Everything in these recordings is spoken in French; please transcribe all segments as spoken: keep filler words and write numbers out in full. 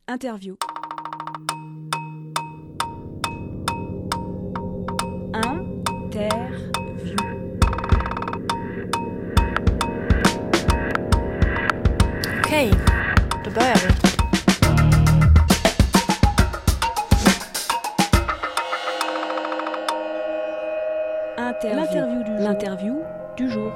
Interview. Interview. Okej, då börjar vi. Interview. L'interview du jour. L'interview du jour.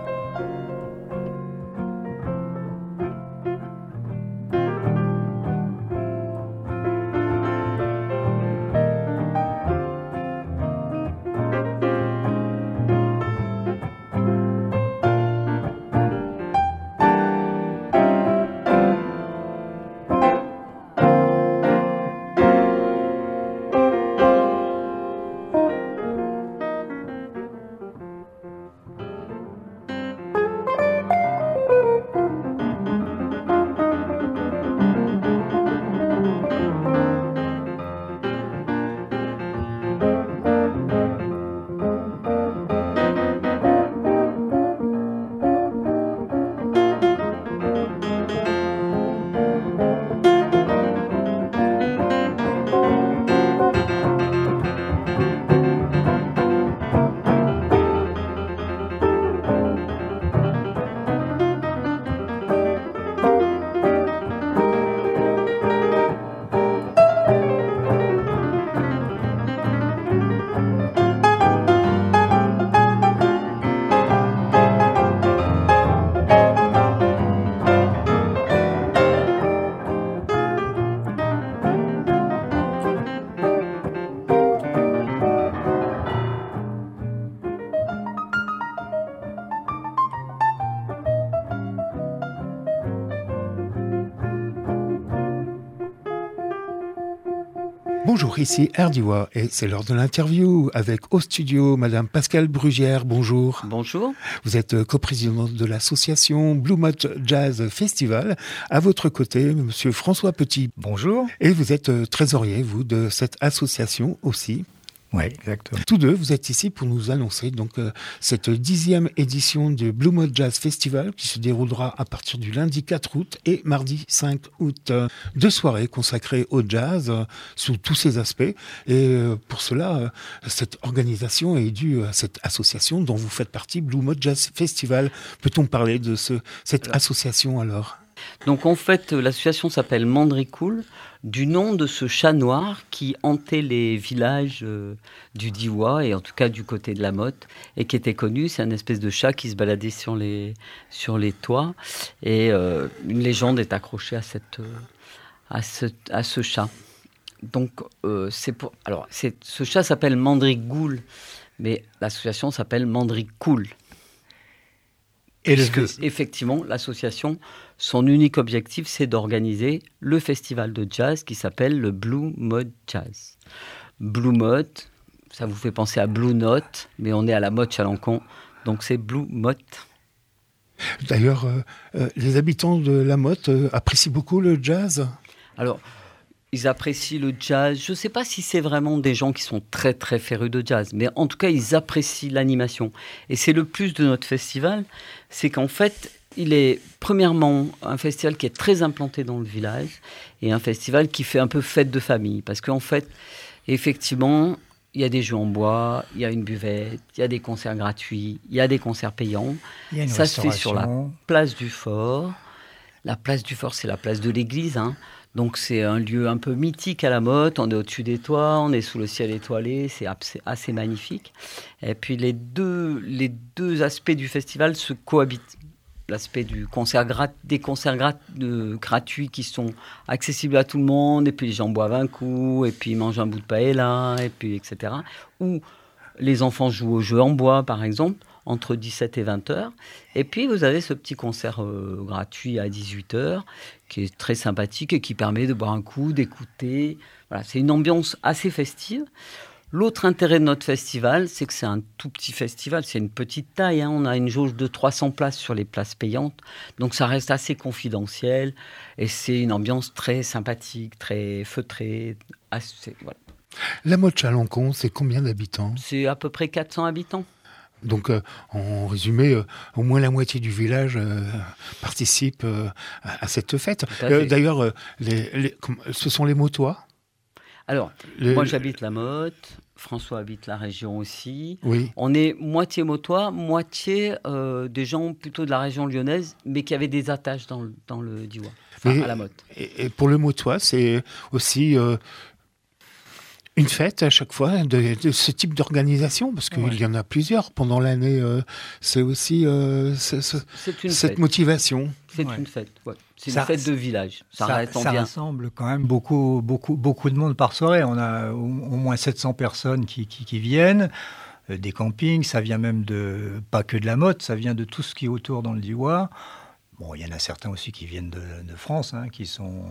Bonjour, ici Erdiwa et c'est l'heure de l'interview avec au studio Madame Pascale Brugière. Bonjour. Bonjour. Vous êtes coprésidente de l'association Blue Motte Jazz Festival. À votre côté, Monsieur François Petit. Bonjour. Et vous êtes trésorier, vous, de cette association aussi. Oui, exactement. Tous deux, vous êtes ici pour nous annoncer donc euh, cette dixième édition du Blue Motte Jazz Festival qui se déroulera à partir du lundi quatre août et mardi cinq août. Euh, deux soirées consacrées au jazz euh, sous tous ses aspects. Et euh, pour cela, euh, cette organisation est due à cette association dont vous faites partie, Blue Motte Jazz Festival. Peut-on parler de ce, cette alors, association alors ? Donc en fait, l'association s'appelle Mandricool, du nom de ce chat noir qui hantait les villages euh, du Diois, et en tout cas du côté de la Motte, et qui était connu. C'est une espèce de chat qui se baladait sur les, sur les toits, et euh, une légende est accrochée à, cette, euh, à, ce, à ce chat. Donc euh, c'est pour, alors, c'est, ce chat s'appelle Mandricool, mais l'association s'appelle Mandricool. Et Puisque, le... effectivement, l'association, son unique objectif, c'est d'organiser le festival de jazz qui s'appelle le Blue Motte Jazz. Blue Motte, ça vous fait penser à Blue Note, mais on est à la Motte Chalancon, donc c'est Blue Motte. D'ailleurs, euh, euh, les habitants de la Motte euh, apprécient beaucoup le jazz ? Alors, ils apprécient le jazz. Je ne sais pas si c'est vraiment des gens qui sont très, très férus de jazz, mais en tout cas, ils apprécient l'animation. Et c'est le plus de notre festival, c'est qu'en fait, il est premièrement un festival qui est très implanté dans le village et un festival qui fait un peu fête de famille. Parce qu'en fait, effectivement, il y a des jeux en bois, il y a une buvette, il y a des concerts gratuits, il y a des concerts payants. Il y a une Ça se fait sur la place du Fort. La place du Fort, c'est la place de l'église, hein. Donc c'est un lieu un peu mythique à la Motte, on est au-dessus des toits, on est sous le ciel étoilé, c'est assez magnifique. Et puis les deux, les deux aspects du festival se cohabitent. L'aspect du concert grat, des concerts grat, de, gratuits qui sont accessibles à tout le monde, et puis les gens boivent un coup, et puis ils mangent un bout de paella, et puis et cetera. Ou les enfants jouent aux jeux en bois, par exemple, entre dix-sept et vingt heures. Et puis, vous avez ce petit concert euh, gratuit à dix-huit heures, qui est très sympathique et qui permet de boire un coup, d'écouter. Voilà, c'est une ambiance assez festive. L'autre intérêt de notre festival, c'est que c'est un tout petit festival, c'est une petite taille, hein. On a une jauge de trois cents places sur les places payantes, donc ça reste assez confidentiel, et c'est une ambiance très sympathique, très feutrée. Assez, voilà. La Motte Chalancon, c'est combien d'habitants ? C'est à peu près quatre cents habitants. Donc, euh, en résumé, euh, au moins la moitié du village euh, participe euh, à, à cette fête. Euh, d'ailleurs, euh, les, les, ce sont les Mottois. Alors, les... moi j'habite la Motte, François habite la région aussi. Oui. On est moitié Mottois, moitié euh, des gens plutôt de la région lyonnaise, mais qui avaient des attaches dans le, dans le Diois, enfin et, à la Motte. Et, et pour le Mottois, c'est aussi... Euh, une fête à chaque fois de, de ce type d'organisation, parce qu'il ouais. y en a plusieurs pendant l'année. Euh, c'est aussi euh, c'est, c'est, c'est cette fête. Motivation. C'est ouais. une fête. Ouais. C'est ça, une fête de village. Ça, ça, ça bien. rassemble quand même beaucoup, beaucoup, beaucoup de monde par soirée. On a au, au moins sept cents personnes qui, qui, qui viennent. Euh, des campings, ça vient même de pas que de la Motte, ça vient de tout ce qui est autour dans le Diois. Bon, il y en a certains aussi qui viennent de, de France, hein, qui sont...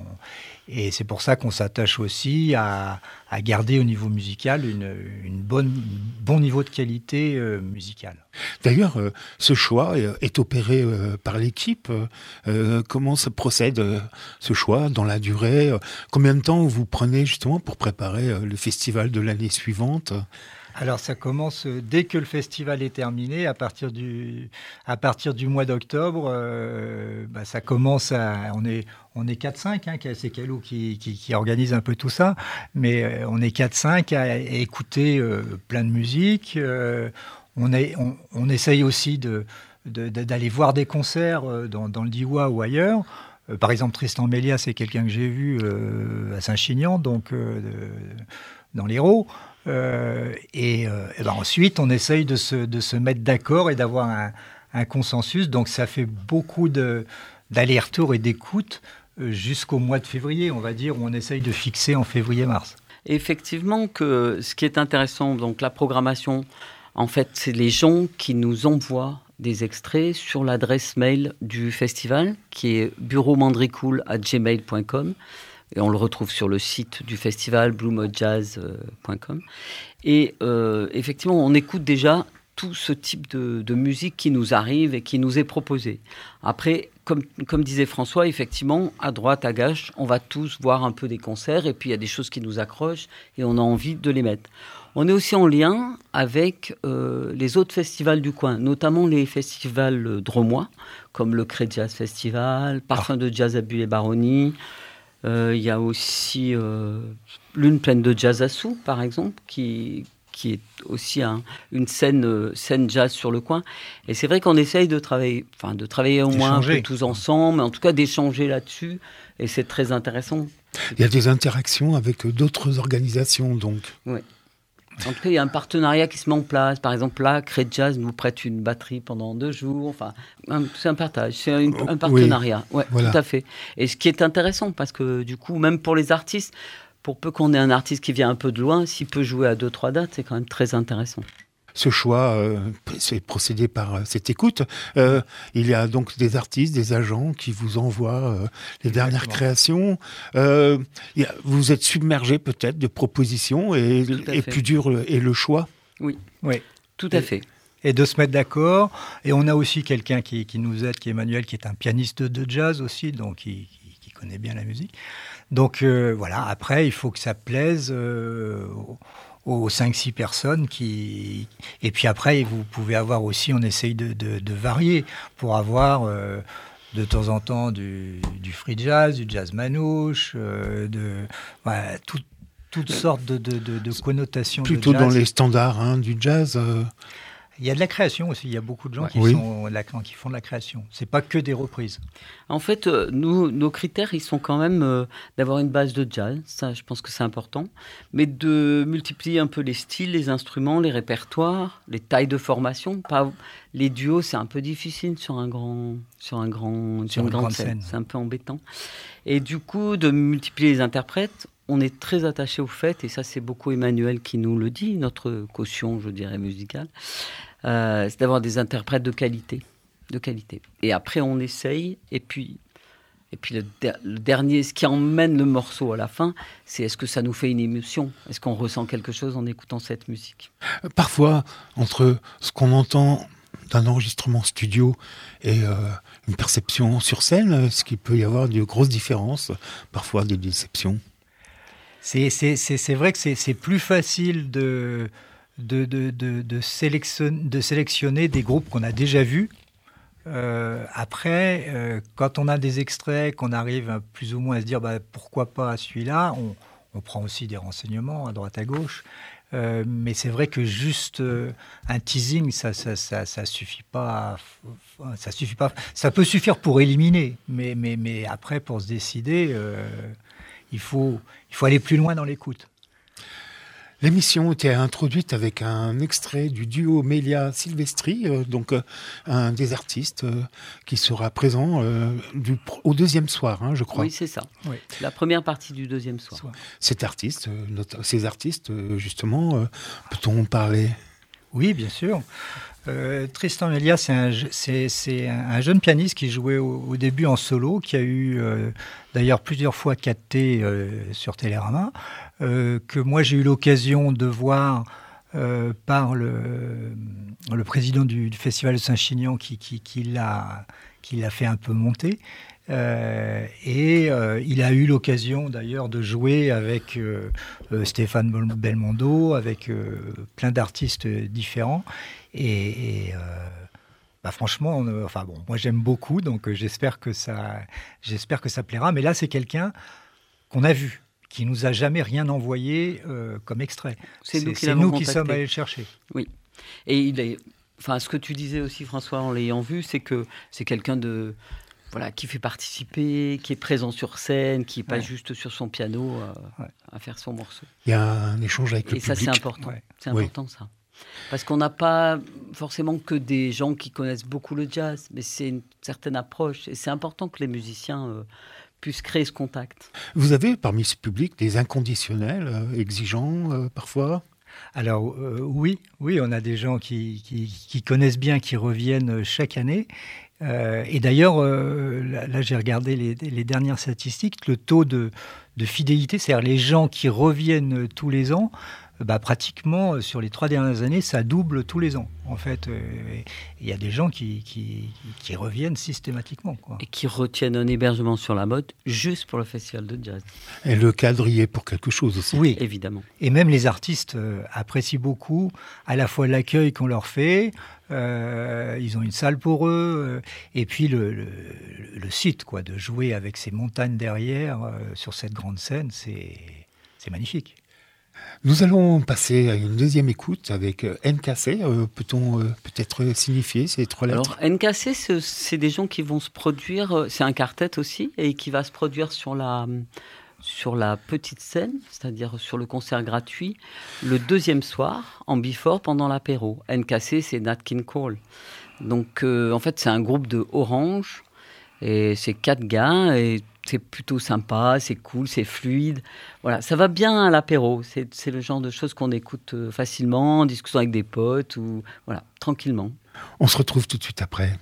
Et c'est pour ça qu'on s'attache aussi à, à garder au niveau musical une, une bonne, un bon niveau de qualité euh, musicale. D'ailleurs, euh, ce choix est opéré euh, par l'équipe. Euh, comment ça procède, euh, ce choix, dans la durée euh, Combien de temps vous prenez justement pour préparer euh, le festival de l'année suivante ? Alors ça commence dès que le festival est terminé, à partir du, à partir du mois d'octobre, euh, bah, ça commence à... On est, on est quatre cinq, hein, c'est Calou qui, qui, qui organise un peu tout ça, mais euh, on est quatre cinq à, à écouter euh, plein de musique. Euh, on, est, on, on essaye aussi de, de, de, d'aller voir des concerts dans, dans le Diois ou ailleurs. Euh, par exemple, Tristan Mélia, c'est quelqu'un que j'ai vu euh, à Saint-Chinian, donc euh, de, dans l'Hérault. Euh, et, euh, et ben ensuite, on essaye de se, de se mettre d'accord et d'avoir un, un consensus. Donc, ça fait beaucoup de, d'aller-retour et d'écoute euh, jusqu'au mois de février, on va dire, où on essaye de fixer en février-mars. Effectivement, que ce qui est intéressant, donc la programmation, en fait, c'est les gens qui nous envoient des extraits sur l'adresse mail du festival, qui est bureau mandricool arobase gmail point com. Et on le retrouve sur le site du festival, blue mode jazz point com. Et euh, effectivement, on écoute déjà tout ce type de, de musique qui nous arrive et qui nous est proposée. Après, comme, comme disait François, effectivement, à droite, à gauche, on va tous voir un peu des concerts. Et puis, il y a des choses qui nous accrochent et on a envie de les mettre. On est aussi en lien avec euh, les autres festivals du coin, notamment les festivals drômois, comme le Cré Jazz Festival, Parfum de Jazz à Bulle-et-Baronnie. Il euh, y a aussi euh, Lune pleine de jazz à Sous, par exemple, qui, qui est aussi un, une scène, euh, scène jazz sur le coin. Et c'est vrai qu'on essaye de travailler, enfin de travailler au moins un peu tous ensemble, mais en tout cas d'échanger là-dessus. Et c'est très intéressant. Il y a des interactions avec d'autres organisations, donc. Oui. En tout cas, il y a un partenariat qui se met en place. Par exemple, là, Cré Jazz nous prête une batterie pendant deux jours. Enfin, un, c'est un partage, c'est une, un partenariat. Oui, ouais, voilà. Tout à fait. Et ce qui est intéressant, parce que du coup, même pour les artistes, pour peu qu'on ait un artiste qui vient un peu de loin, s'il peut jouer à deux, trois dates, c'est quand même très intéressant. Ce choix, euh, c'est procédé par euh, cette écoute. Euh, il y a donc des artistes, des agents qui vous envoient euh, les Exactement. dernières créations. Euh, y a, vous êtes submergé peut-être de propositions et, et plus dur est le choix. Oui, oui. Tout à et, fait. Et de se mettre d'accord. Et on a aussi quelqu'un qui, qui nous aide, qui est Emmanuel, qui est un pianiste de jazz aussi, donc qui, qui, qui connaît bien la musique. Donc euh, voilà, après, il faut que ça plaise euh, aux, aux cinq six personnes qui... Et puis après, vous pouvez avoir aussi, on essaye de, de, de varier pour avoir euh, de temps en temps du, du free jazz, du jazz manouche, euh, de, voilà, tout, toutes sortes de, de, de, de connotations Plutôt de jazz. Plutôt dans les standards hein, du jazz euh... Il y a de la création aussi, il y a beaucoup de gens qui, oui. sont, qui font de la création. Ce n'est pas que des reprises. En fait, nous, nos critères, ils sont quand même euh, d'avoir une base de jazz, ça je pense que c'est important, mais de multiplier un peu les styles, les instruments, les répertoires, les tailles de formation. Pas, les duos, c'est un peu difficile sur, un grand, sur, un grand, sur, sur une, une grande, grande scène. scène. C'est un peu embêtant. Et du coup, de multiplier les interprètes, on est très attaché au fait, et ça c'est beaucoup Emmanuel qui nous le dit, notre caution, je dirais, musicale, euh, c'est d'avoir des interprètes de qualité, de qualité. Et après on essaye, et puis, et puis le, der- le dernier, ce qui emmène le morceau à la fin, c'est est-ce que ça nous fait une émotion ? Est-ce qu'on ressent quelque chose en écoutant cette musique ? Parfois, entre ce qu'on entend d'un enregistrement studio et euh, une perception sur scène, est-ce qu'il peut y avoir de grosses différences, parfois des déceptions ? C'est, c'est, c'est, c'est vrai que c'est, c'est plus facile de, de, de, de, de, sélection, de sélectionner des groupes qu'on a déjà vus. Euh, après, euh, quand on a des extraits, qu'on arrive plus ou moins à se dire bah, pourquoi pas celui-là, on, on prend aussi des renseignements à droite à gauche. Euh, mais c'est vrai que juste euh, un teasing, ça, ça, ça, ça suffit pas. Ça suffit pas. Ça peut suffire pour éliminer, mais, mais, mais après pour se décider, euh, il faut, il faut aller plus loin dans l'écoute. L'émission était introduite avec un extrait du duo Mélia Silvestri, euh, donc euh, un des artistes euh, qui sera présent euh, du, au deuxième soir, hein, je crois. Oui, c'est ça. Oui. La première partie du deuxième soir. Cet artiste, euh, notre, ces artistes, euh, justement, euh, peut-on parler ? Oui, bien sûr. Euh, Tristan Mélia, c'est un, c'est, c'est un jeune pianiste qui jouait au, au début en solo, qui a eu euh, d'ailleurs plusieurs fois quatre T euh, sur Télérama, euh, que moi j'ai eu l'occasion de voir euh, par le, le président du, du Festival de Saint-Chinian qui, qui, qui, l'a, qui l'a fait un peu monter. Euh, et euh, il a eu l'occasion d'ailleurs de jouer avec euh, euh, Stéphane Belmondo, avec euh, plein d'artistes différents. Et, et euh, bah franchement, on, enfin bon, moi j'aime beaucoup, donc euh, j'espère que ça, j'espère que ça plaira. Mais là, c'est quelqu'un qu'on a vu, qui nous a jamais rien envoyé euh, comme extrait. C'est, c'est nous qui, c'est nous qui sommes allés le chercher. Oui. Et il est, enfin, ce que tu disais aussi, François, en l'ayant vu, c'est que c'est quelqu'un de Voilà, qui fait participer, qui est présent sur scène, qui n'est pas ouais. juste sur son piano euh, ouais. à faire son morceau. Il y a un échange avec Et le ça, public. Et ça, c'est important. Ouais. C'est important, oui. ça. Parce qu'on n'a pas forcément que des gens qui connaissent beaucoup le jazz, mais c'est une certaine approche. Et c'est important que les musiciens euh, puissent créer ce contact. Vous avez, parmi ce public, des inconditionnels, euh, exigeants, euh, parfois ? Alors euh, oui, oui, on a des gens qui, qui, qui connaissent bien, qui reviennent chaque année. Euh, et d'ailleurs, euh, là, là, j'ai regardé les, les dernières statistiques, le taux de, de fidélité, c'est-à-dire les gens qui reviennent tous les ans, bah, pratiquement sur les trois dernières années, ça double tous les ans. En fait, il euh, y a des gens qui, qui, qui reviennent systématiquement, quoi. Et qui retiennent un hébergement sur la mode juste pour le festival de jazz. Et le cadre y est pour quelque chose aussi. Oui, évidemment. Et même les artistes euh, apprécient beaucoup à la fois l'accueil qu'on leur fait, euh, ils ont une salle pour eux, euh, et puis le, le, le site, quoi, de jouer avec ces montagnes derrière euh, sur cette grande scène, c'est, c'est magnifique. Nous allons passer à une deuxième écoute avec N K C. Euh, peut-on euh, peut-être signifier ces trois lettres ? Alors, N K C, c'est, c'est des gens qui vont se produire, c'est un quartet aussi, et qui va se produire sur la, sur la petite scène, c'est-à-dire sur le concert gratuit, le deuxième soir, en before, pendant l'apéro. N K C, c'est Nat King Cole. Donc, euh, en fait, c'est un groupe de Orange, et c'est quatre gars, et c'est plutôt sympa, c'est cool, c'est fluide. Voilà, ça va bien à l'apéro. C'est, c'est le genre de choses qu'on écoute facilement, en discutant avec des potes, ou voilà, tranquillement. On se retrouve tout de suite après.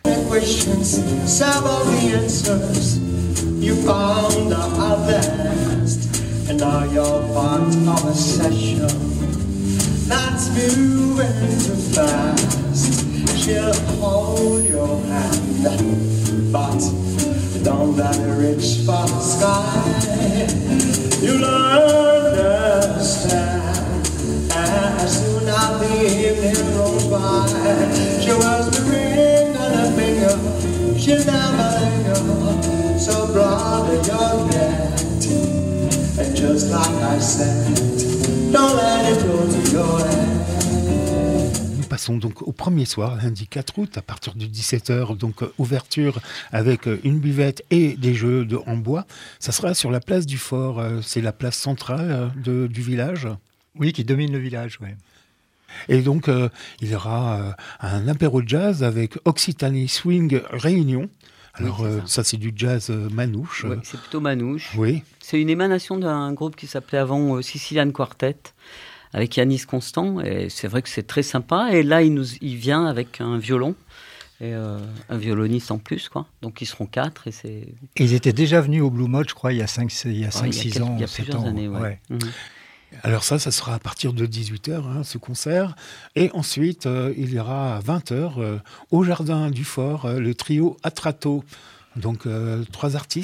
Down that rich far sky, you'll understand as soon as the evening rolls by. She was the ring on a finger, she'll never linger, so broad your net. And just like I said, don't let it go to your head. Passons donc au premier soir, lundi quatre août, à partir de dix-sept heures, donc euh, ouverture avec euh, une buvette et des jeux de, en bois. Ça sera sur la place du Fort, euh, c'est la place centrale euh, de, du village. Oui, qui domine le village, oui. Et donc, euh, il y aura euh, un apéro jazz avec Occitanie Swing Réunion. Alors, oui, c'est ça. Euh, ça, c'est du jazz euh, manouche. Oui, c'est plutôt manouche. Oui. C'est une émanation d'un groupe qui s'appelait avant euh, Sicilian Quartet, avec Yanis Constant, et c'est vrai que c'est très sympa. Et là, il, nous, il vient avec un violon, et euh, un violoniste en plus, quoi. Donc ils seront quatre. Et, c'est... et ils étaient déjà venus au Blue Mode, je crois, il y a cinq six ouais, ans. Il y a plusieurs ans, années, ouais. ouais. Mmh. Alors ça, ça sera à partir de dix-huit heures, hein, ce concert. Et ensuite, euh, il y aura à vingt heures, euh, au Jardin du Fort, euh, le trio Atrato. Donc, euh, trois artistes.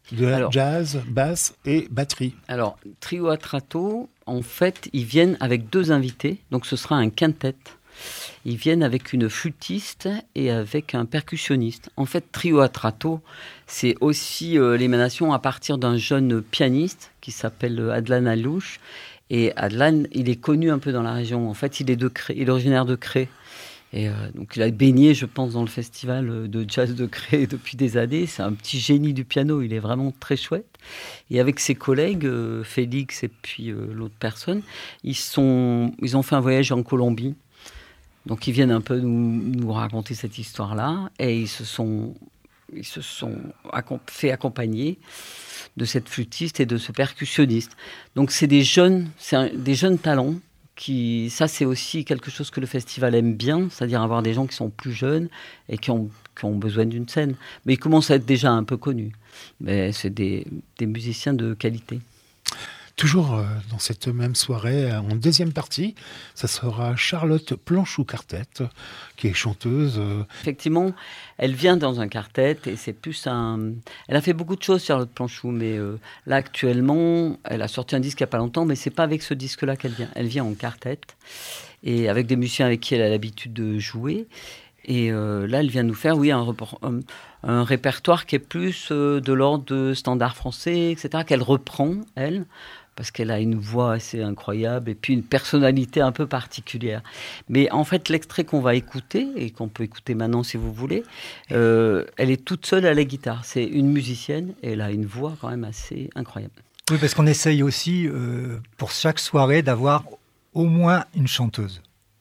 De Alors, jazz, basse et batterie. Alors, Trio Atrato, en fait, ils viennent avec deux invités, donc ce sera un quintet. Ils viennent avec une flûtiste et avec un percussionniste. En fait, Trio Atrato, c'est aussi euh, l'émanation à partir d'un jeune pianiste qui s'appelle Adlan Alouche. Et Adlan, il est connu un peu dans la région. En fait, il est, de Cré, il est originaire de Cré. Et euh, donc, il a baigné, je pense, dans le festival de jazz de Cré depuis des années. C'est un petit génie du piano. Il est vraiment très chouette. Et avec ses collègues, euh, Félix et puis euh, l'autre personne, ils, sont, ils ont fait un voyage en Colombie. Donc, ils viennent un peu nous, nous raconter cette histoire-là. Et ils se sont, ils se sont accom- fait accompagner de cette flûtiste et de ce percussionniste. Donc, c'est des jeunes, c'est un, des jeunes talents. Qui, ça, c'est aussi quelque chose que le festival aime bien, c'est-à-dire avoir des gens qui sont plus jeunes et qui ont, qui ont besoin d'une scène. Mais ils commencent à être déjà un peu connus. Mais c'est des, des musiciens de qualité. Toujours euh, dans cette même soirée, euh, en deuxième partie, ça sera Charlotte Planchou-Quartet, qui est chanteuse. Euh... Effectivement, elle vient dans un quartet et c'est plus un... Elle a fait beaucoup de choses, Charlotte Planchou, mais euh, là, actuellement, elle a sorti un disque il n'y a pas longtemps, mais c'est pas avec ce disque-là qu'elle vient. Elle vient en quartet et avec des musiciens avec qui elle a l'habitude de jouer. Et euh, là, elle vient nous faire, oui, un, report, un, un répertoire qui est plus euh, de l'ordre de standard français, et cetera, qu'elle reprend, elle, parce qu'elle a une voix assez incroyable et puis une personnalité un peu particulière. Mais en fait, l'extrait qu'on va écouter, et qu'on peut écouter maintenant si vous voulez, euh, elle est toute seule à la guitare. C'est une musicienne et elle a une voix quand même assez incroyable. Oui, parce qu'on essaye aussi, euh, pour chaque soirée, d'avoir au moins une chanteuse.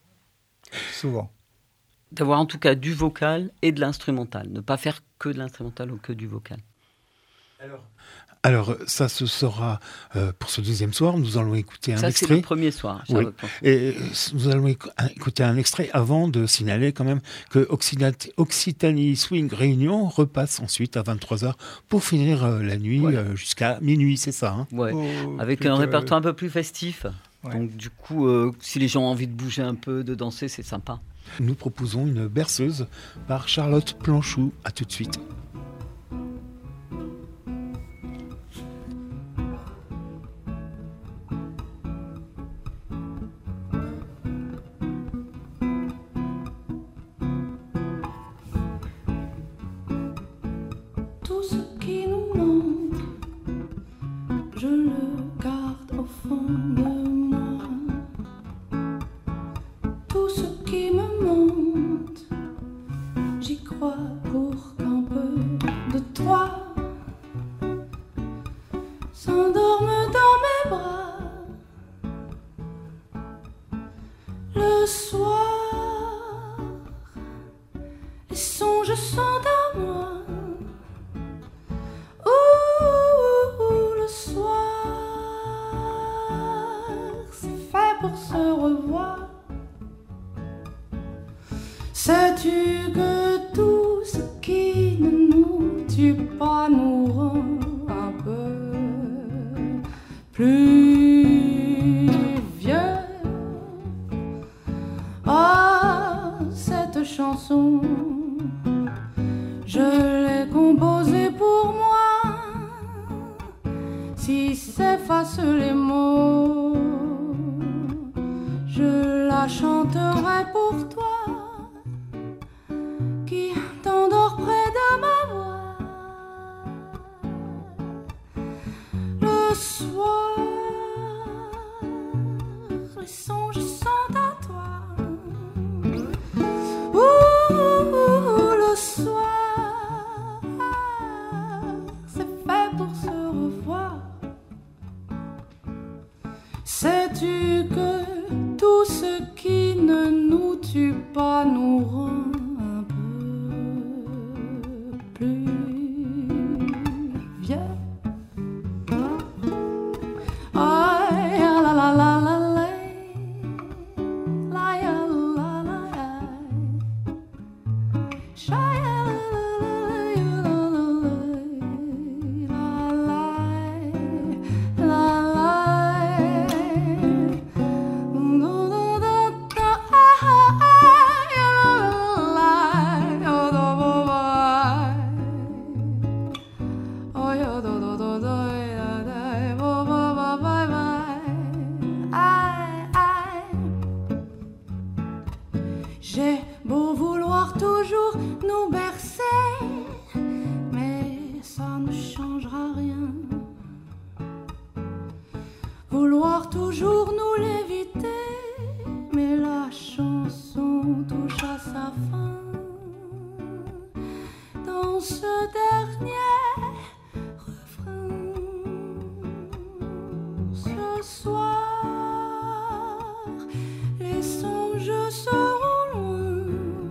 Souvent. D'avoir en tout cas du vocal et de l'instrumental. Ne pas faire que de l'instrumental ou que du vocal. Alors, Alors ça, ce sera euh, pour ce deuxième soir. Nous allons écouter un ça, extrait. Ça, c'est le premier soir. Oui. Et nous allons écouter un extrait avant de signaler quand même que Occitanie Swing Réunion repasse ensuite à vingt-trois heures pour finir euh, la nuit voilà. euh, jusqu'à minuit, c'est ça hein ouais. oh, Avec un euh... répertoire un peu plus festif. Ouais. Donc du coup, euh, si les gens ont envie de bouger un peu, de danser, c'est sympa. Nous proposons une berceuse par Charlotte Planchou. À tout de suite. Sais-tu que tout ce qui ne nous tue pas nous rend un peu plus vieux? Ah, cette chanson, je l'ai composée pour moi. Si s'effacent les mots, je la chanterai pour toi. T'endors près de ma voix le soir, les songes sont à toi. Ouh, le soir, c'est fait pour se revoir. Sais-tu que tout ce qui ne nous tue pas nous rend vouloir toujours nous l'éviter, mais la chanson touche à sa fin. Dans ce dernier refrain, ce soir, les songes seront loin.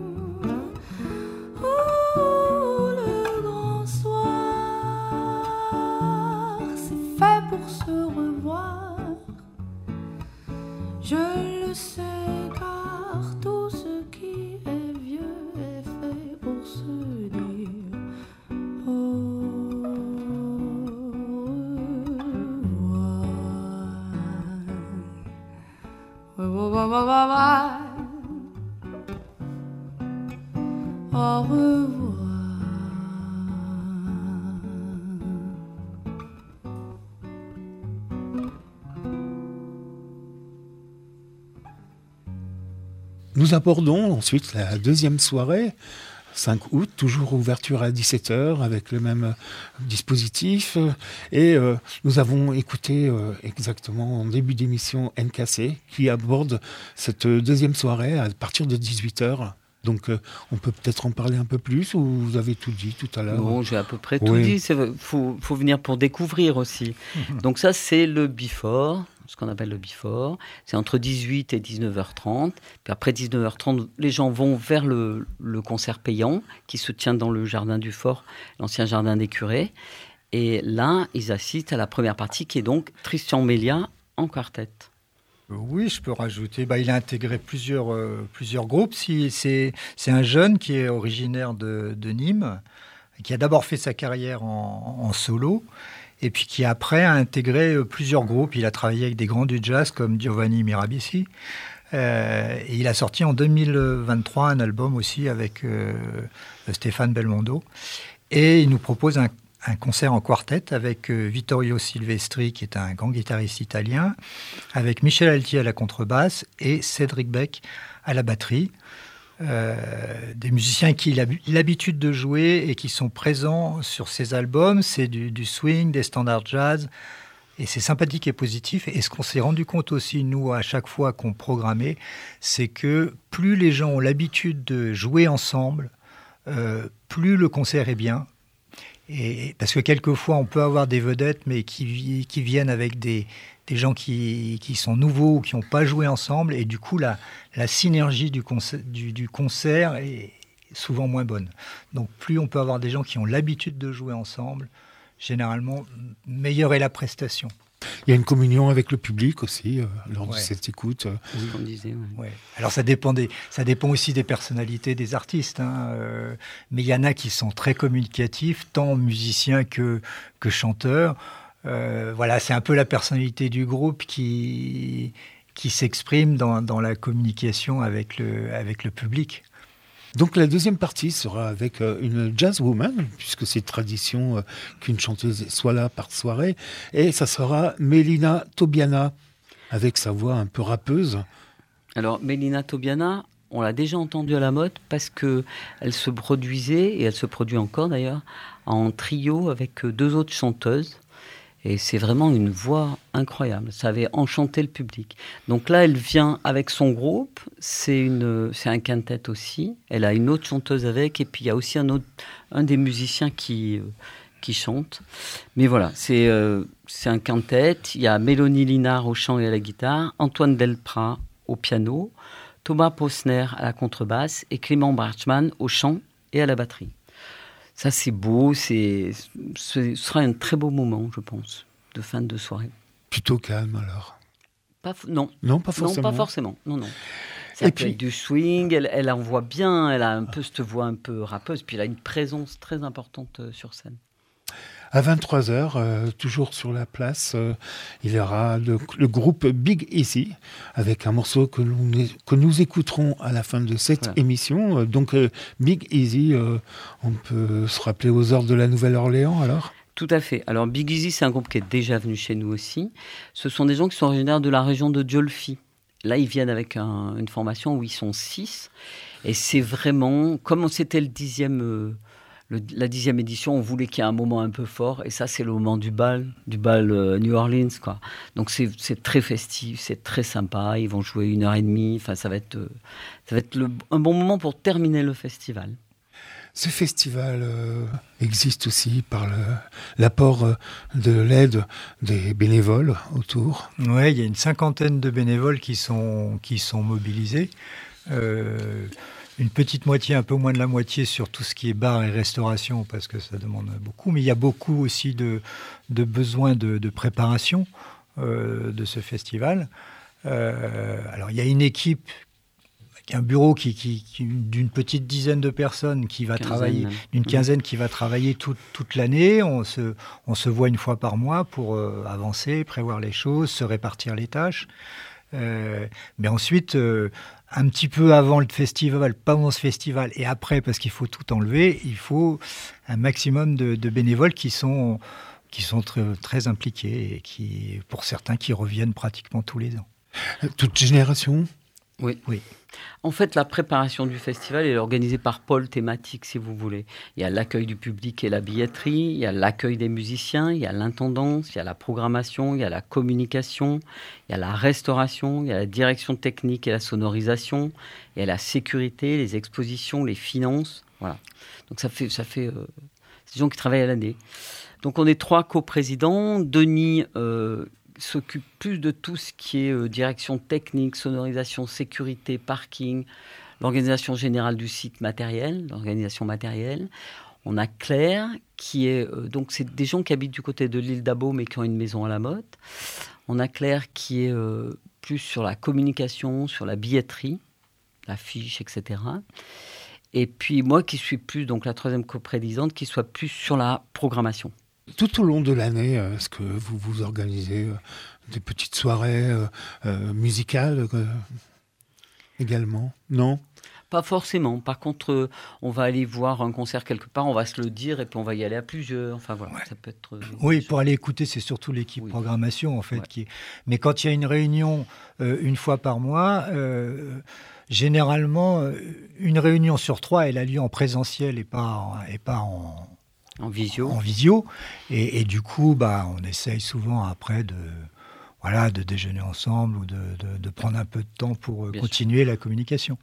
Oh, le grand soir, c'est fait pour se revoir. Je le sais car tout ce qui est vieux est fait pour se dire au revoir. Au revoir. Nous abordons ensuite la deuxième soirée, cinq août, toujours ouverture à dix-sept heures avec le même dispositif. Et euh, nous avons écouté euh, exactement en début d'émission N K C qui aborde cette deuxième soirée à partir de dix-huit heures. Donc euh, on peut peut-être en parler un peu plus ou vous avez tout dit tout à l'heure? Bon, j'ai à peu près tout oui. dit. Il faut, faut venir pour découvrir aussi. Donc ça, c'est le before, ce qu'on appelle le before. C'est entre dix-huit et dix-neuf heures trente. Puis après dix-neuf heures trente, les gens vont vers le, le concert payant qui se tient dans le jardin du fort, l'ancien jardin des curés. Et là, ils assistent à la première partie qui est donc Tristan Melia en quartet. Oui, je peux rajouter. Bah, il a intégré plusieurs, euh, plusieurs groupes. Si, c'est, c'est un jeune qui est originaire de, de Nîmes, qui a d'abord fait sa carrière en, en solo, et puis qui après a intégré plusieurs groupes. Il a travaillé avec des grands du jazz comme Giovanni Mirabissi. Euh, et il a sorti en deux mille vingt-trois un album aussi avec euh, Stéphane Belmondo. Et il nous propose un un concert en quartet avec euh, Vittorio Silvestri, qui est un grand guitariste italien, avec Michel Altier à la contrebasse et Cédric Beck à la batterie. Euh, des musiciens qui ont l'habitude de jouer et qui sont présents sur ces albums. C'est du, du swing, des standards jazz, et c'est sympathique et positif. Et ce qu'on s'est rendu compte aussi, nous, à chaque fois qu'on programmait, c'est que plus les gens ont l'habitude de jouer ensemble, euh, plus le concert est bien. Et parce que quelquefois, on peut avoir des vedettes, mais qui, qui viennent avec des, des gens qui, qui sont nouveaux ou qui n'ont pas joué ensemble. Et du coup, la, la synergie du concert, du, du concert est souvent moins bonne. Donc, plus on peut avoir des gens qui ont l'habitude de jouer ensemble, généralement, meilleure est la prestation. Il y a une communion avec le public aussi, euh, lors ouais. de cette écoute. Oui, on disait, ouais. Ouais. Alors ça dépend, des, ça dépend aussi des personnalités des artistes, hein, euh, mais il y en a qui sont très communicatifs, tant musiciens que, que chanteurs. Euh, voilà, c'est un peu la personnalité du groupe qui, qui s'exprime dans, dans la communication avec le, avec le public. Donc la deuxième partie sera avec euh, une jazzwoman, puisque c'est tradition euh, qu'une chanteuse soit là par soirée, et ça sera Melina Tobiana, avec sa voix un peu rappeuse. Alors Melina Tobiana, on l'a déjà entendue à la mode parce qu'elle se produisait, et elle se produit encore d'ailleurs, en trio avec deux autres chanteuses. Et c'est vraiment une voix incroyable. Ça avait enchanté le public. Donc là, elle vient avec son groupe. C'est, une, c'est un quintet aussi. Elle a une autre chanteuse avec. Et puis, il y a aussi un, autre, un des musiciens qui, euh, qui chante. Mais voilà, c'est, euh, c'est un quintet. Il y a Mélanie Linard au chant et à la guitare. Antoine Delprat au piano. Thomas Posner à la contrebasse. Et Clément Bartschmann au chant et à la batterie. Ça, c'est beau, c'est, ce sera un très beau moment, je pense, de fin de soirée. Plutôt calme, alors? Pas, Non. Non, pas forcément. Non, pas forcément. Non, non. Ça Et peut puis... être du swing, elle, elle envoie bien, elle a un peu cette voix un peu rappeuse, puis elle a une présence très importante sur scène. À vingt-trois heures, euh, toujours sur la place, euh, il y aura le, le groupe Big Easy, avec un morceau que, l'on est, que nous écouterons à la fin de cette voilà. émission. Euh, donc euh, Big Easy, euh, on peut se rappeler aux heures de la Nouvelle-Orléans alors ? Tout à fait. Alors Big Easy, c'est un groupe qui est déjà venu chez nous aussi. Ce sont des gens qui sont originaires de la région de Dieulefit. Là, ils viennent avec un, une formation où ils sont six. Et c'est vraiment, comme c'était le dixième... Euh, le, la dixième édition, on voulait qu'il y ait un moment un peu fort. Et ça, c'est le moment du bal, du bal euh, New Orleans, quoi. Donc, c'est, c'est très festif, c'est très sympa. Ils vont jouer une heure et demie. Enfin, ça va être, euh, ça va être le, un bon moment pour terminer le festival. Ce festival euh, existe aussi par le, l'apport euh, de l'aide des bénévoles autour. Oui, il y a une cinquantaine de bénévoles qui sont, qui sont mobilisés. Euh, une petite moitié, un peu moins de la moitié sur tout ce qui est bar et restauration, parce que ça demande beaucoup. Mais il y a beaucoup aussi de, de besoins de, de préparation euh, de ce festival. Euh, alors, il y a une équipe... un bureau qui, qui, qui, d'une petite dizaine de personnes qui va quinzaine, travailler, d'une quinzaine qui va travailler toute, toute l'année. On se, on se voit une fois par mois pour euh, avancer, prévoir les choses, se répartir les tâches. Euh, mais ensuite, euh, un petit peu avant le festival, pendant ce festival et après, parce qu'il faut tout enlever, il faut un maximum de, de bénévoles qui sont, qui sont très, très impliqués et qui, pour certains, qui reviennent pratiquement tous les ans. Toute génération ? Oui. Oui. En fait, la préparation du festival est organisée par pôle thématique, si vous voulez. Il y a l'accueil du public et la billetterie, il y a l'accueil des musiciens, il y a l'intendance, il y a la programmation, il y a la communication, il y a la restauration, il y a la direction technique et la sonorisation, il y a la sécurité, les expositions, les finances. Voilà. Donc ça fait, ça fait, euh, c'est des gens qui travaillent à l'année. Donc on est trois coprésidents. Denis euh, s'occupe plus de tout ce qui est euh, direction technique, sonorisation, sécurité, parking, l'organisation générale du site matériel, l'organisation matérielle. On a Claire, qui est... Euh, donc, c'est des gens qui habitent du côté de l'île d'Abo, mais qui ont une maison à la Motte. On a Claire qui est euh, plus sur la communication, sur la billetterie, l'affiche, et cetera. Et puis, moi, qui suis plus, donc la troisième coprésidente, qui soit plus sur la programmation. Tout au long de l'année, est-ce que vous vous organisez euh, des petites soirées euh, euh, musicales euh, également ? Non ? Pas forcément. Par contre, euh, on va aller voir un concert quelque part, on va se le dire et puis on va y aller à plusieurs. Enfin voilà, ouais. ça peut être... Euh, oui, pour aller écouter, c'est surtout l'équipe oui. programmation en fait. Ouais. Qui est... Mais quand il y a une réunion euh, une fois par mois, euh, généralement, euh, une réunion sur trois, elle a lieu en présentiel et pas en... Et pas en... En visio. En visio. Et, et du coup, bah, on essaye souvent après de, voilà, de déjeuner ensemble ou de, de, de prendre un peu de temps pour Bien continuer sûr. La communication.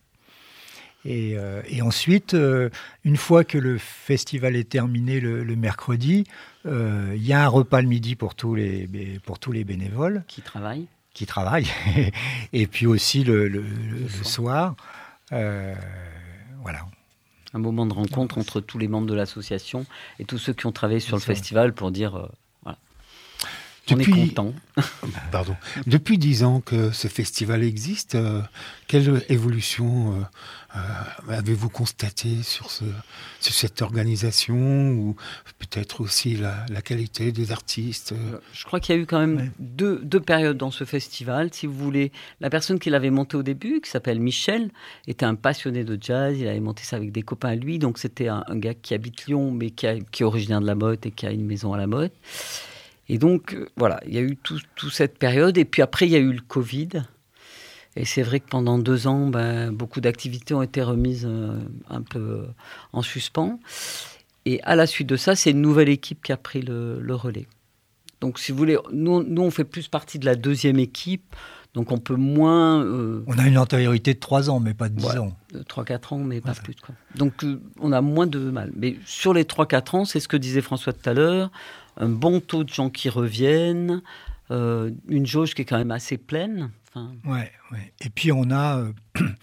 Et, euh, et ensuite, euh, une fois que le festival est terminé le, le mercredi, il euh, y a un repas le midi pour tous les, pour tous les bénévoles. Qui travaillent. Qui travaillent. Et puis aussi le, le, le, le soir. soir. Euh, voilà. Un moment de rencontre entre tous les membres de l'association et tous ceux qui ont travaillé sur le festival pour dire, euh, voilà, Depuis... on est content. Pardon. Depuis dix ans que ce festival existe, euh, quelle évolution euh, euh, avez-vous constaté sur, ce, sur cette organisation ou peut-être aussi la, la qualité des artistes euh... Je crois qu'il y a eu quand même ouais. deux, deux périodes dans ce festival. Si vous voulez, la personne qui l'avait monté au début, qui s'appelle Michel, était un passionné de jazz. Il avait monté ça avec des copains à lui. Donc c'était un, un gars qui habite Lyon, mais qui, a, qui est originaire de la Motte et qui a une maison à la Motte. Et donc, euh, voilà, il y a eu toute tout cette période. Et puis après, il y a eu le Covid. Et c'est vrai que pendant deux ans, ben, beaucoup d'activités ont été remises euh, un peu euh, en suspens. Et à la suite de ça, c'est une nouvelle équipe qui a pris le, le relais. Donc, si vous voulez, nous, nous, on fait plus partie de la deuxième équipe. Donc, on peut moins... Euh, on a une antériorité de trois ans, mais pas de dix ouais, ans. De trois à quatre ans, mais pas ouais. plus. Quoi. Donc, euh, on a moins de mal. Mais sur les trois à quatre ans, c'est ce que disait François tout à l'heure, un bon taux de gens qui reviennent, euh, une jauge qui est quand même assez pleine. Enfin... Ouais, ouais. Et puis, on a... Euh,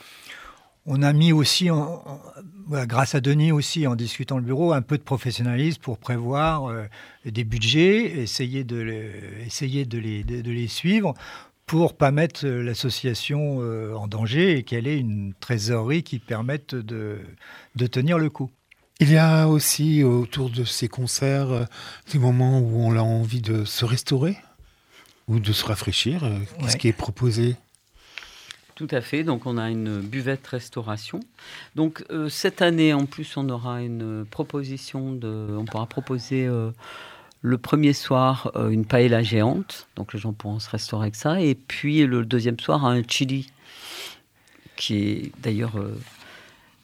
on a mis aussi, en, en, voilà, grâce à Denis aussi, en discutant le bureau, un peu de professionnalisme pour prévoir euh, des budgets, essayer de les, essayer de les, de, de les suivre pour ne pas mettre l'association euh, en danger et qu'elle ait une trésorerie qui permette de, de tenir le coup. Il y a aussi autour de ces concerts euh, des moments où on a envie de se restaurer ou de se rafraîchir. Euh, qu'est-ce ouais. qui est proposé ? Tout à fait. Donc, on a une buvette restauration. Donc, euh, cette année, en plus, on aura une proposition de... On pourra proposer euh, le premier soir euh, une paella géante. Donc, les gens pourront se restaurer avec ça. Et puis, le deuxième soir, un chili qui est d'ailleurs... Euh,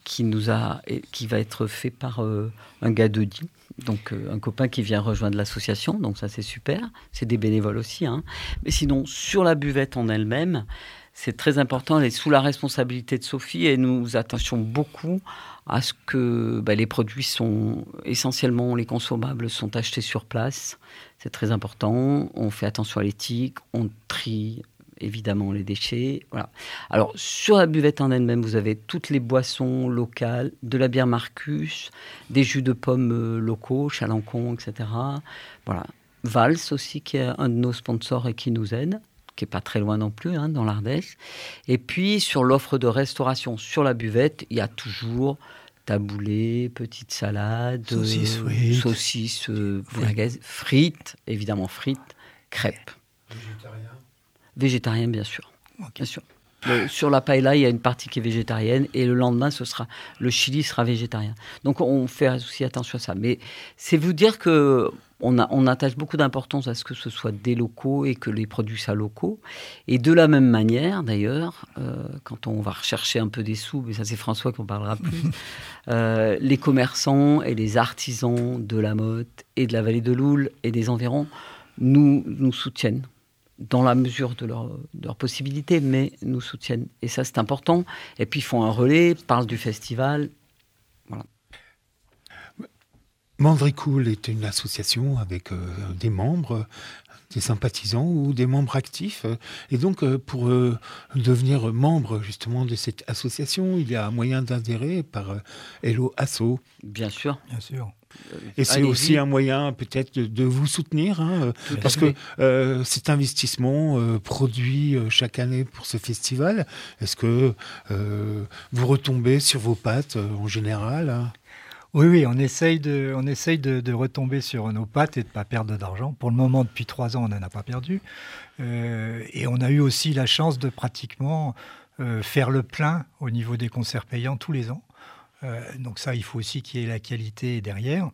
qui, nous a, qui va être fait par euh, un gars de Die, donc euh, un copain qui vient rejoindre l'association, donc ça c'est super, c'est des bénévoles aussi. Hein. Mais sinon, sur la buvette en elle-même, c'est très important, elle est sous la responsabilité de Sophie et nous attachons beaucoup à ce que bah, les produits sont essentiellement, les consommables sont achetés sur place. C'est très important, on fait attention à l'éthique, on trie évidemment les déchets. Voilà. Alors, sur la buvette en elle-même, vous avez toutes les boissons locales, de la bière Marcus, des jus de pommes locaux, Chalancon, et cetera. Voilà. Vals aussi, qui est un de nos sponsors et qui nous aide, qui n'est pas très loin non plus, hein, dans l'Ardèche. Et puis, sur l'offre de restauration, sur la buvette, il y a toujours taboulé, petite salade, saucisses, euh, frites, saucisses euh, merguez, frites, évidemment frites, crêpes. Végétarien. Végétarien, bien sûr. Okay. Bien sûr. Le, sur la paella, il y a une partie qui est végétarienne et le lendemain, ce sera, le chili sera végétarien. Donc, on fait aussi attention à ça. Mais c'est vous dire que on, a, on attache beaucoup d'importance à ce que ce soit des locaux et que les produits soient locaux. Et de la même manière, d'ailleurs, euh, quand on va rechercher un peu des sous, mais ça c'est François qu'on parlera plus, euh, les commerçants et les artisans de la Motte et de la vallée de l'Oule et des environs nous, nous soutiennent dans la mesure de leurs de leur possibilités, mais nous soutiennent. Et ça, c'est important. Et puis, ils font un relais, parlent du festival. Voilà. Mandricool est une association avec euh, des membres, des sympathisants ou des membres actifs. Et donc, euh, pour euh, devenir membre justement de cette association, il y a un moyen d'adhérer par euh, Hello Asso. Bien sûr. Bien sûr. Et c'est Allez-y. aussi un moyen peut-être de, de vous soutenir, hein, parce que euh, cet investissement euh, produit euh, chaque année pour ce festival, est-ce que euh, vous retombez sur vos pattes euh, en général, hein? Oui, oui, on essaye, de, on essaye de, de retomber sur nos pattes et de ne pas perdre d'argent. Pour le moment, depuis trois ans, on n'en a pas perdu. Euh, et on a eu aussi la chance de pratiquement euh, faire le plein au niveau des concerts payants tous les ans. Euh, donc ça, il faut aussi qu'il y ait la qualité derrière.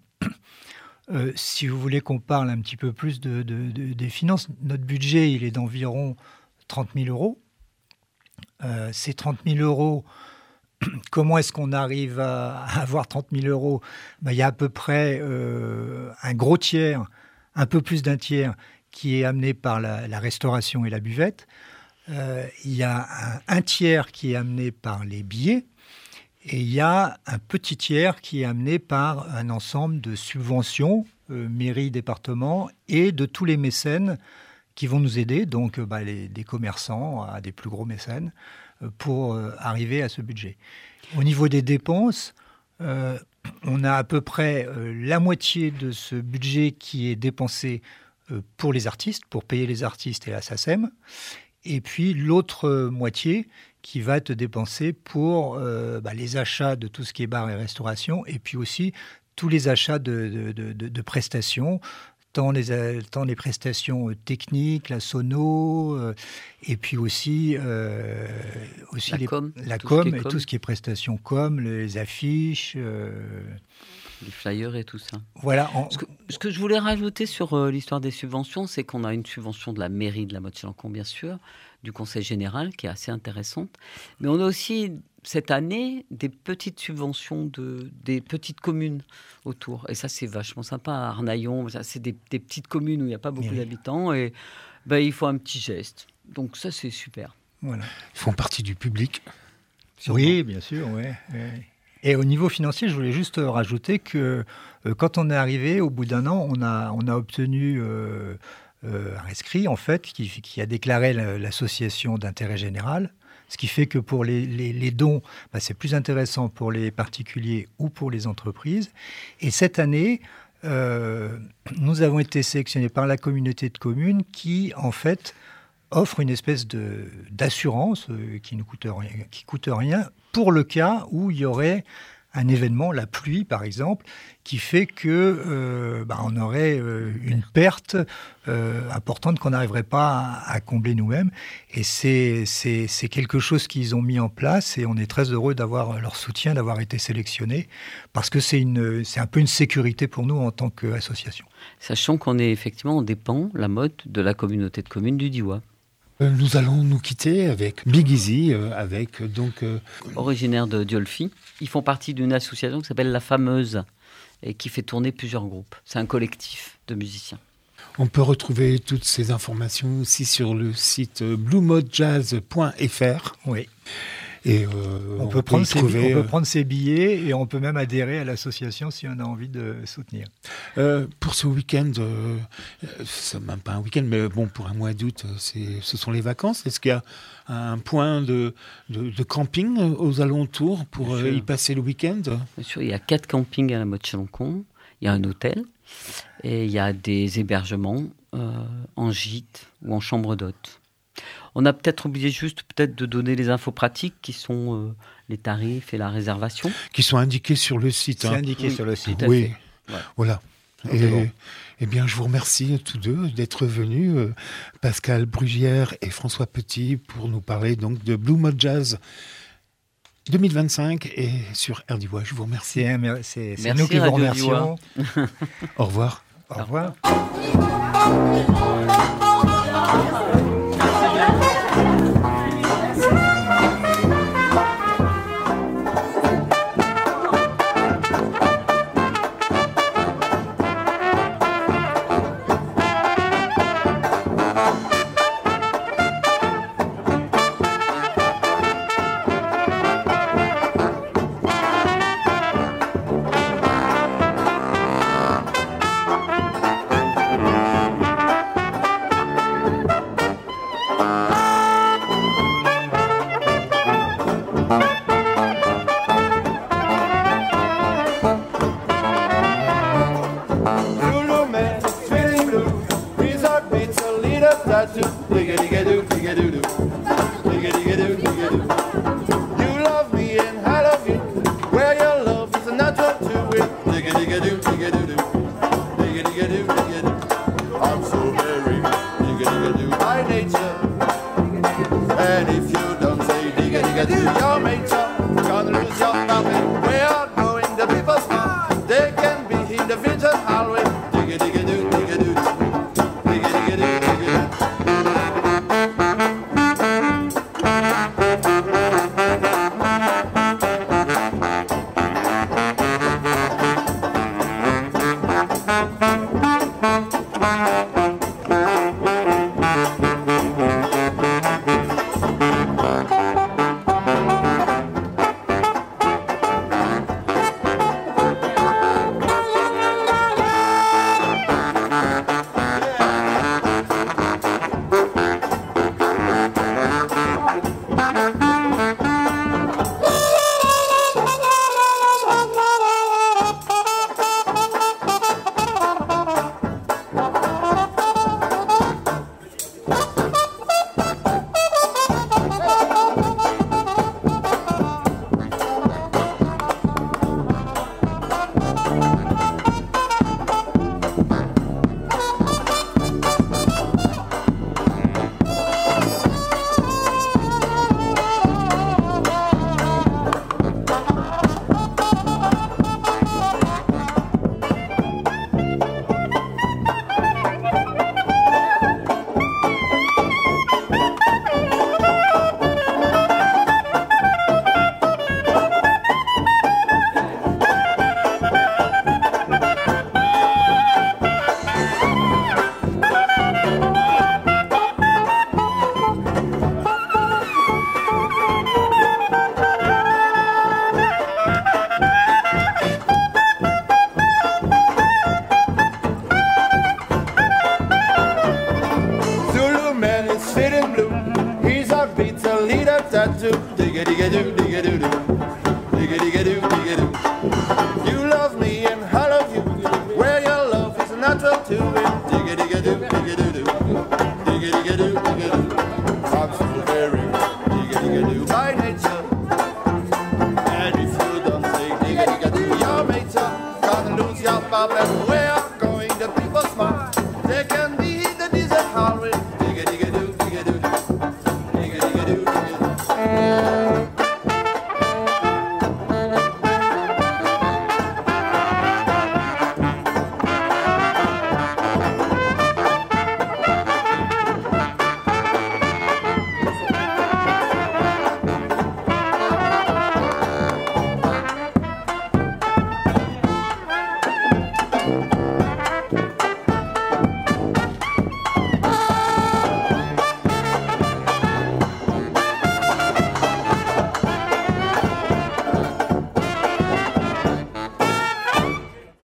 Euh, si vous voulez qu'on parle un petit peu plus de, de, de, des finances, notre budget, il est d'environ trente mille euros. Euh, ces trente mille euros... Comment est-ce qu'on arrive à avoir trente mille euros ? Ben, il y a à peu près euh, un gros tiers, un peu plus d'un tiers, qui est amené par la, la restauration et la buvette. Euh, il y a un, un tiers qui est amené par les billets. Et il y a un petit tiers qui est amené par un ensemble de subventions, euh, mairie, département, et de tous les mécènes qui vont nous aider, donc euh, bah, les, des commerçants à des plus gros mécènes, pour euh, arriver à ce budget. Au niveau des dépenses, euh, on a à peu près euh, la moitié de ce budget qui est dépensé euh, pour les artistes, pour payer les artistes et la SACEM, et puis l'autre euh, moitié qui va être dépensée pour euh, bah, les achats de tout ce qui est bar et restauration, et puis aussi tous les achats de, de, de, de prestations, Tant les, tant les prestations techniques, la sono, euh, et puis aussi, euh, aussi la les, com, la tout com ce qui est et com. tout ce qui est prestations com, les affiches. Euh, Les flyers et tout ça. voilà. En... Ce, que, ce que je voulais rajouter sur euh, l'histoire des subventions, c'est qu'on a une subvention de la mairie de la Motte-Chalancon, bien sûr, du conseil général, qui est assez intéressante. Mais on a aussi, cette année, des petites subventions de, des petites communes autour. Et ça, c'est vachement sympa. À Arnaillon, ça, c'est des, des petites communes où il n'y a pas beaucoup Oui. d'habitants. Et ben, il faut un petit geste. Donc ça, c'est super. Voilà. Ils font partie du public. Oui, bien sûr, ouais, ouais. Et au niveau financier, je voulais juste rajouter que euh, quand on est arrivé, au bout d'un an, on a, on a obtenu euh, euh, un rescrit, en fait, qui, qui a déclaré la, l'association d'intérêt général, ce qui fait que pour les, les, les dons, bah, c'est plus intéressant pour les particuliers ou pour les entreprises. Et cette année, euh, nous avons été sélectionnés par la communauté de communes qui, en fait, offre une espèce de, d'assurance euh, qui ne coûte rien, qui coûte rien pour le cas où il y aurait un événement, la pluie par exemple, qui fait que euh, bah, on aurait euh, une perte euh, importante qu'on n'arriverait pas à, à combler nous-mêmes. Et c'est, c'est, c'est quelque chose qu'ils ont mis en place et on est très heureux d'avoir leur soutien, d'avoir été sélectionnés, parce que c'est, une, c'est un peu une sécurité pour nous en tant qu'association. Sachant qu'on est effectivement, on dépend, la Motte, de la communauté de communes du Diois. Nous allons nous quitter avec Big Easy, euh, avec donc... Euh... Originaire de Diolfi. Ils font partie d'une association qui s'appelle La Fameuse et qui fait tourner plusieurs groupes. C'est un collectif de musiciens. On peut retrouver toutes ces informations aussi sur le site blue mode jazz point f r. Oui. Et euh, on, on, peut peut prendre ses, trouver, on peut prendre ses billets et on peut même adhérer à l'association si on a envie de soutenir. Euh, pour ce week-end, euh, c'est même pas un week-end, mais bon, pour un mois d'août, c'est, ce sont les vacances. Est-ce qu'il y a un point de, de, de camping aux alentours pour euh, y passer le week-end ? Bien sûr, il y a quatre campings à la Motte-Chalon-Con. Il y a un hôtel et il y a des hébergements euh, en gîte ou en chambre d'hôte. On a peut-être oublié juste peut-être de donner les infos pratiques qui sont euh, les tarifs et la réservation. Qui sont indiqués sur le site. C'est hein. indiqué oui, sur le site. Oui, ouais. Voilà. Okay, et, bon. eh bien, je vous remercie tous deux d'être venus, euh, Pascal Brugière et François Petit, pour nous parler donc de Blue Mode Jazz deux mille vingt-cinq et sur R D W A. Je vous remercie. C'est, c'est, c'est Merci, nous qui vous Radio remercions. Au revoir. Au revoir. Zulu man is fitting blue. He's our pizza leader tattoo.